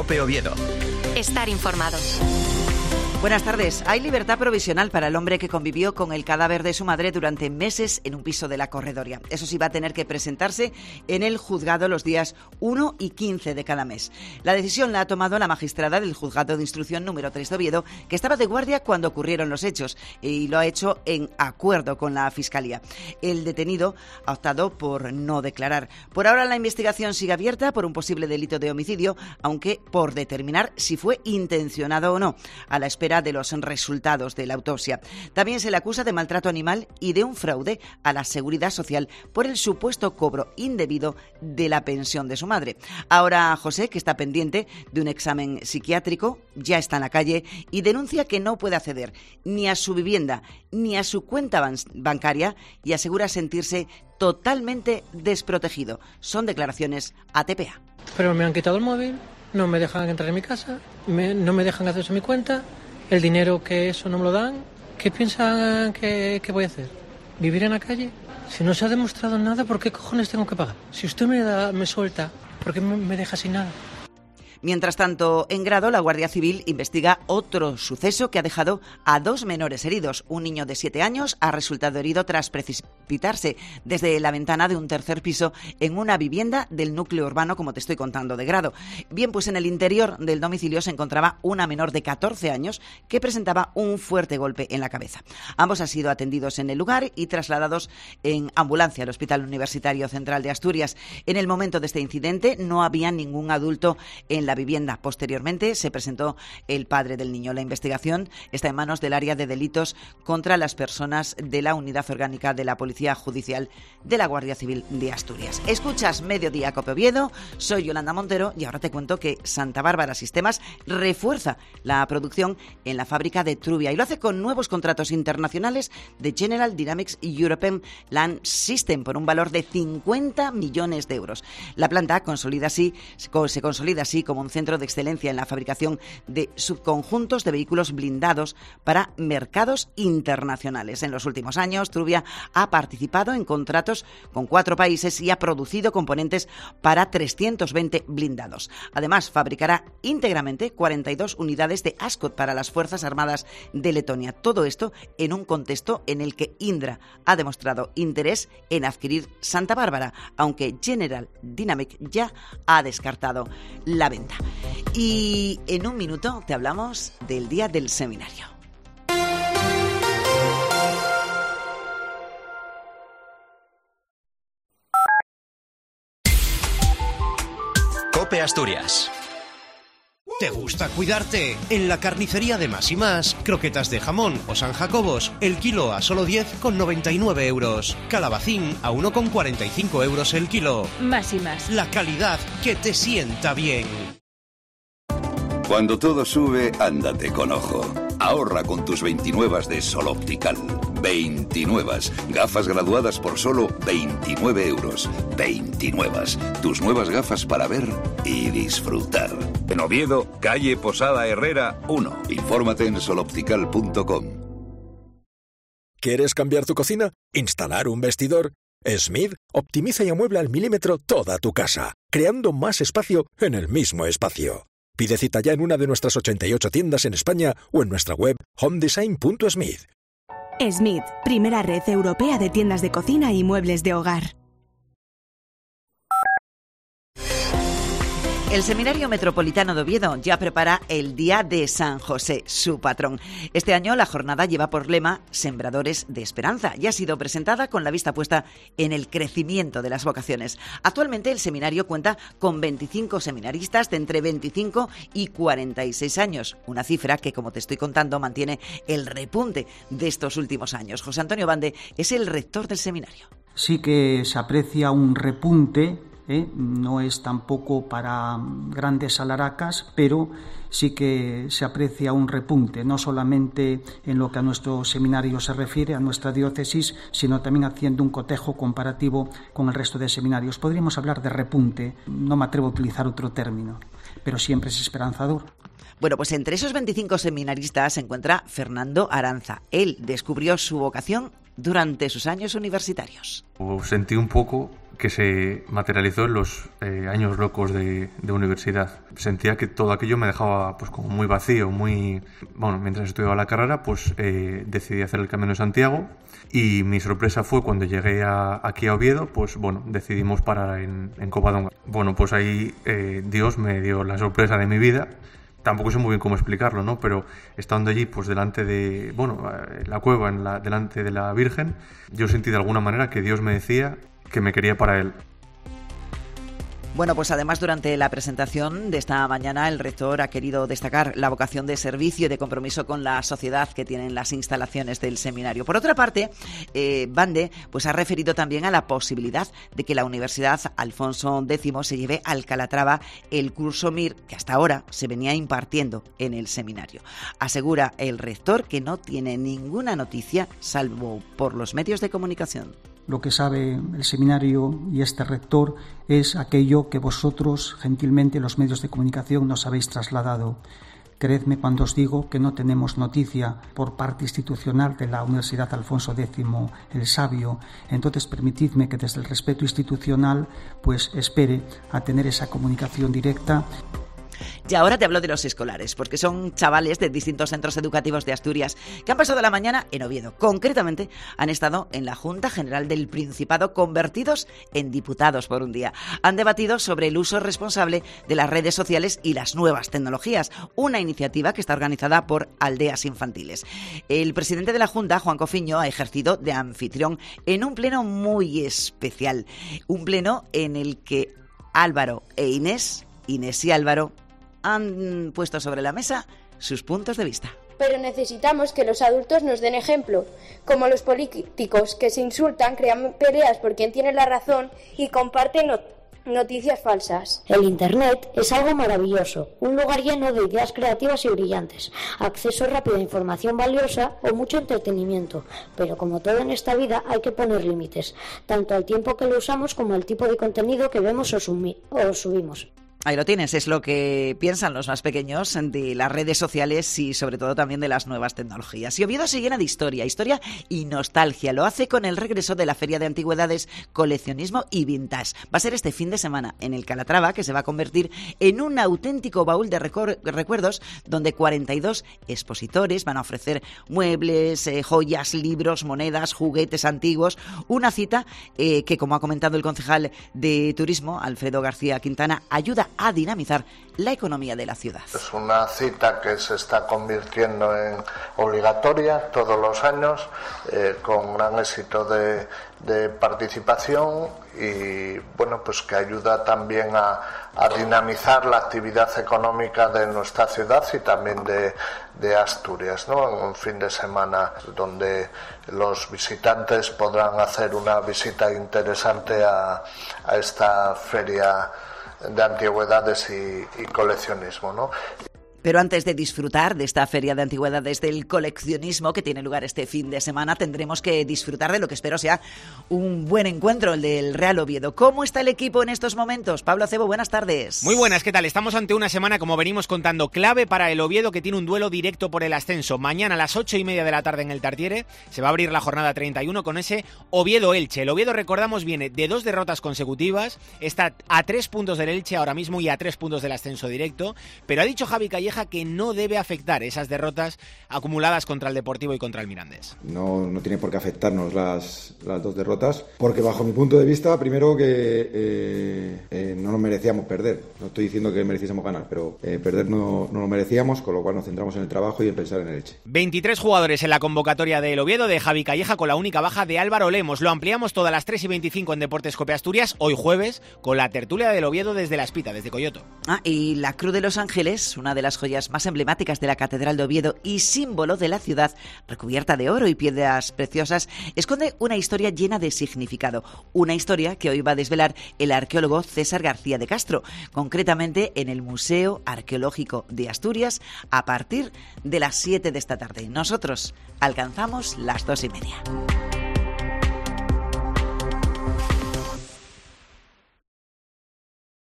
COPE Oviedo. Estar informado. Buenas tardes. Hay libertad provisional para el hombre que convivió con el cadáver de su madre durante meses en un piso de la Corredoria. Eso sí, va a tener que presentarse en el juzgado los días 1 y 15 de cada mes. La decisión la ha tomado la magistrada del Juzgado de Instrucción número 3 de Oviedo, que estaba de guardia cuando ocurrieron los hechos, y lo ha hecho en acuerdo con la Fiscalía. El detenido ha optado por no declarar. Por ahora la investigación sigue abierta por un posible delito de homicidio, aunque por determinar si fue intencionado o no, a la espera de los resultados de la autopsia. También se le acusa de maltrato animal y de un fraude a la Seguridad Social por el supuesto cobro indebido de la pensión de su madre. Ahora José, que está pendiente de un examen psiquiátrico, ya está en la calle y denuncia que no puede acceder ni a su vivienda ni a su cuenta bancaria y asegura sentirse totalmente desprotegido. Son declaraciones a TPA. Pero me han quitado el móvil, no me dejan entrar en mi casa, no me dejan acceso a mi cuenta. El dinero que eso no me lo dan, ¿qué piensan que voy a hacer? ¿Vivir en la calle? Si no se ha demostrado nada, ¿por qué cojones tengo que pagar? Si usted me suelta, ¿por qué me deja sin nada? Mientras tanto, en Grado, la Guardia Civil investiga otro suceso que ha dejado a 2 menores heridos. Un niño de 7 años ha resultado herido tras precipitarse desde la ventana de un tercer piso en una vivienda del núcleo urbano, como te estoy contando, de Grado. Bien, pues en el interior del domicilio se encontraba una menor de 14 años que presentaba un fuerte golpe en la cabeza. Ambos han sido atendidos en el lugar y trasladados en ambulancia al Hospital Universitario Central de Asturias. En el momento de este incidente no había ningún adulto en la vivienda. Posteriormente se presentó el padre del niño. La investigación está en manos del área de delitos contra las personas de la Unidad Orgánica de la Policía Judicial de la Guardia Civil de Asturias. Escuchas Mediodía COPE Oviedo, soy Yolanda Montero y ahora te cuento que Santa Bárbara Sistemas refuerza la producción en la fábrica de Trubia y lo hace con nuevos contratos internacionales de General Dynamics y European Land System por un valor de 50 millones de euros. La planta se consolida así como un centro de excelencia en la fabricación de subconjuntos de vehículos blindados para mercados internacionales. En los últimos años, Trubia ha participado en contratos con 4 países y ha producido componentes para 320 blindados. Además, fabricará íntegramente 42 unidades de Ascot para las Fuerzas Armadas de Letonia. Todo esto en un contexto en el que Indra ha demostrado interés en adquirir Santa Bárbara, aunque General Dynamics ya ha descartado la venta. Y en un minuto te hablamos del día del seminario. COPE Asturias. ¿Te gusta cuidarte? En la carnicería de Más y Más, croquetas de jamón o San Jacobos, el kilo a solo 10,99 euros. Calabacín a 1,45 euros el kilo. Más y Más. La calidad que te sienta bien. Cuando todo sube, ándate con ojo. Ahorra con tus 29 de Sol Optical. 29. Gafas graduadas por solo 29 euros. 29. Tus nuevas gafas para ver y disfrutar. En Oviedo, calle Posada Herrera 1. Infórmate en soloptical.com. ¿Quieres cambiar tu cocina? ¿Instalar un vestidor? Smith optimiza y amuebla al milímetro toda tu casa, creando más espacio en el mismo espacio. Pide cita ya en una de nuestras 88 tiendas en España o en nuestra web homedesign.smith. Smith, primera red europea de tiendas de cocina y muebles de hogar. El Seminario Metropolitano de Oviedo ya prepara el Día de San José, su patrón. Este año la jornada lleva por lema Sembradores de Esperanza y ha sido presentada con la vista puesta en el crecimiento de las vocaciones. Actualmente el seminario cuenta con 25 seminaristas de entre 25 y 46 años, una cifra que, como te estoy contando, mantiene el repunte de estos últimos años. José Antonio Bande es el rector del seminario. Sí que se aprecia un repunte. No es tampoco para grandes alaracas, pero sí que se aprecia un repunte, no solamente en lo que a nuestro seminario se refiere, a nuestra diócesis, sino también haciendo un cotejo comparativo con el resto de seminarios. Podríamos hablar de repunte, no me atrevo a utilizar otro término, pero siempre es esperanzador. Bueno, pues entre esos 25 seminaristas se encuentra Fernando Aranza. Él descubrió su vocación durante sus años universitarios. Sentí un poco que se materializó en los años locos de universidad. Sentía que todo aquello me dejaba pues como muy vacío, mientras estudiaba la carrera, pues decidí hacer el Camino de Santiago, y mi sorpresa fue cuando llegué aquí a Oviedo, pues decidimos parar en Covadonga. Pues ahí Dios me dio la sorpresa de mi vida. Tampoco sé muy bien cómo explicarlo, ¿no? Pero estando allí, pues delante de, la cueva, delante de la Virgen, yo sentí de alguna manera que Dios me decía que me quería para Él. Bueno, pues además durante la presentación de esta mañana el rector ha querido destacar la vocación de servicio y de compromiso con la sociedad que tienen las instalaciones del seminario. Por otra parte, Bande pues ha referido también a la posibilidad de que la Universidad Alfonso X se lleve al Calatrava el curso MIR que hasta ahora se venía impartiendo en el seminario. Asegura el rector que no tiene ninguna noticia salvo por los medios de comunicación. Lo que sabe el seminario y este rector es aquello que vosotros, gentilmente, los medios de comunicación, nos habéis trasladado. Creedme cuando os digo que no tenemos noticia por parte institucional de la Universidad Alfonso X el Sabio. Entonces, permitidme que desde el respeto institucional, pues espere a tener esa comunicación directa. Y ahora te hablo de los escolares, porque son chavales de distintos centros educativos de Asturias que han pasado la mañana en Oviedo. Concretamente, han estado en la Junta General del Principado convertidos en diputados por un día. Han debatido sobre el uso responsable de las redes sociales y las nuevas tecnologías, una iniciativa que está organizada por Aldeas Infantiles. El presidente de la Junta, Juan Cofiño, ha ejercido de anfitrión en un pleno muy especial. Un pleno en el que Álvaro e Inés y Álvaro, han puesto sobre la mesa sus puntos de vista. Pero necesitamos que los adultos nos den ejemplo, como los políticos que se insultan, crean peleas por quien tiene la razón y comparten noticias falsas. El Internet es algo maravilloso, un lugar lleno de ideas creativas y brillantes, acceso rápido a información valiosa o mucho entretenimiento, pero como todo en esta vida hay que poner límites, tanto al tiempo que lo usamos como al tipo de contenido que vemos o subimos. Ahí lo tienes, es lo que piensan los más pequeños de las redes sociales y sobre todo también de las nuevas tecnologías. Y Oviedo se llena de historia y nostalgia. Lo hace con el regreso de la Feria de Antigüedades, Coleccionismo y Vintage. Va a ser este fin de semana en el Calatrava, que se va a convertir en un auténtico baúl de recuerdos donde 42 expositores van a ofrecer muebles, joyas, libros, monedas, juguetes antiguos. Una cita que, como ha comentado el concejal de Turismo, Alfredo García Quintana, ayuda a dinamizar la economía de la ciudad. Es una cita que se está convirtiendo en obligatoria todos los años, con gran éxito de participación y pues que ayuda también a dinamizar la actividad económica de nuestra ciudad y también de Asturias, ¿no? En un fin de semana donde los visitantes podrán hacer una visita interesante a esta feria de antigüedades y coleccionismo, ¿no? Pero antes de disfrutar de esta Feria de Antigüedades del Coleccionismo que tiene lugar este fin de semana, tendremos que disfrutar de lo que espero sea un buen encuentro, el del Real Oviedo. ¿Cómo está el equipo en estos momentos? Pablo Acebo, buenas tardes. Muy buenas, ¿qué tal? Estamos ante una semana, como venimos contando, clave para el Oviedo, que tiene un duelo directo por el ascenso. Mañana a las 8:30 de la tarde en el Tartiere se va a abrir la jornada 31 con ese Oviedo-Elche. El Oviedo, recordamos, viene de 2 derrotas consecutivas, está a 3 puntos del Elche ahora mismo y a 3 puntos del ascenso directo, pero ha dicho Javi Calleja que no debe afectar esas derrotas acumuladas contra el Deportivo y contra el Mirandés. No tiene por qué afectarnos las 2 derrotas, porque bajo mi punto de vista, primero que no nos merecíamos perder. No estoy diciendo que mereciésemos ganar, pero perder no lo merecíamos, con lo cual nos centramos en el trabajo y en pensar en el Elche. 23 jugadores en la convocatoria del Oviedo de Javi Calleja, con la única baja de Álvaro Lemos. Lo ampliamos todas las 3:25 en Deportes Cope Asturias, hoy jueves, con la tertulia del Oviedo desde La Espita, desde Coyoto. Y la Cruz de los Ángeles, una de las joyas más emblemáticas de la Catedral de Oviedo y símbolo de la ciudad, recubierta de oro y piedras preciosas, esconde una historia llena de significado. Una historia que hoy va a desvelar el arqueólogo César García de Castro, concretamente en el Museo Arqueológico de Asturias, a partir de las 7 de esta tarde. Nosotros alcanzamos las 2:30.